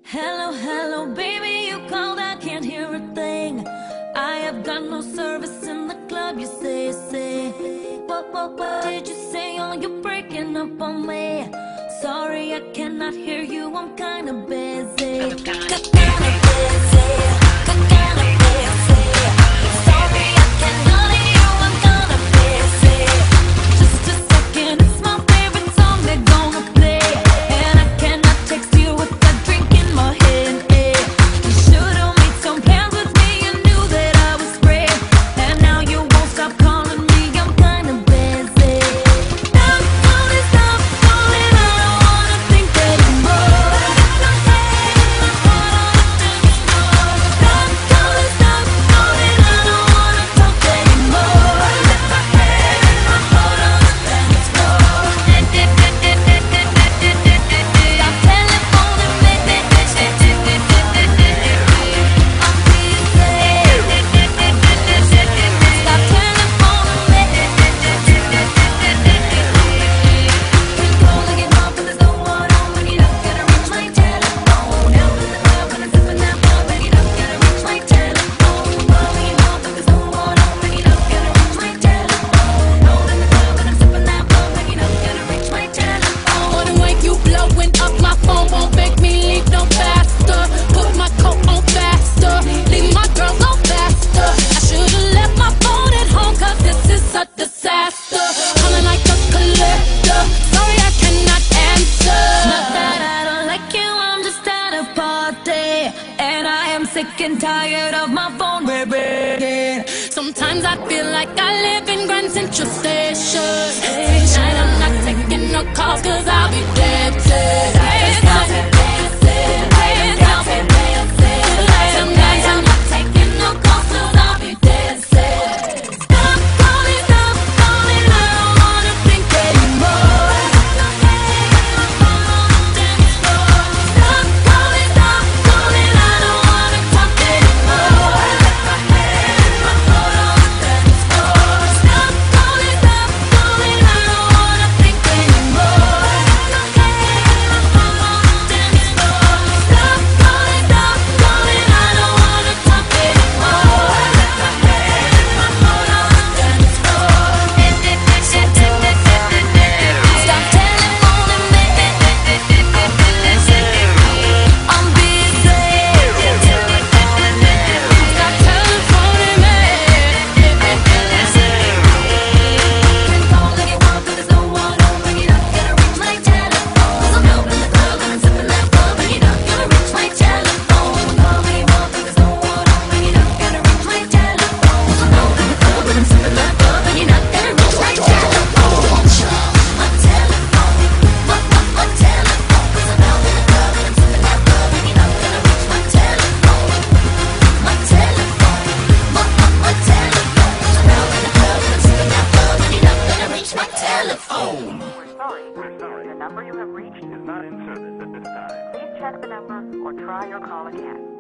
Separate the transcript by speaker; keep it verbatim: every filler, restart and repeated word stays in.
Speaker 1: Hello, hello, baby, you called, I can't hear a thing. I have got no service in the club, you say, say. What, what, what did you say? Oh, you're breaking up on me. Sorry, I cannot hear you, I'm kinda busy. I'm kinda busy. Sick and tired of my phone ringing. Sometimes I feel like I live in Grand Central Station. Tonight I'm not taking no calls cause I'll be dead, dead. Stop dancing, stop dancing. Tonight I'm not taking no calls cause I'll be dead, dead. Stop calling, stop calling, I don't wanna think anymore. Stop calling, stop calling, I don't wanna talk anymore. Stop calling, stop calling, I don't wanna think anymore. Stop calling, stop calling, I don't wanna talk anymore. Stop telephoning me, I'm busy. Stop telefoning me. Can call if you want, but there's no one home, and you're not gonna reach my telephone. 'Cause I'm out in the club and I'm sipping that bub, and you're not gonna reach my telephone. Call if you want, but there's no one home, and you're not gonna reach my telephone. 'Cause I'm out in the club and I'm sipping that bub, and you're not gonna reach my telephone. My telephone, my, my, my telephone. 'Cause I'm out in the club and I'm sipping that bub, and you're not gonna reach my telephone. My telephone, my, my, my telephone. 'Cause I'm out in the club and I'm sipping that bub, and you're not gonna reach my telephone.
Speaker 2: We're sorry, we're sorry. The number you have reached is not in service at this time. Please check the number or try your call again.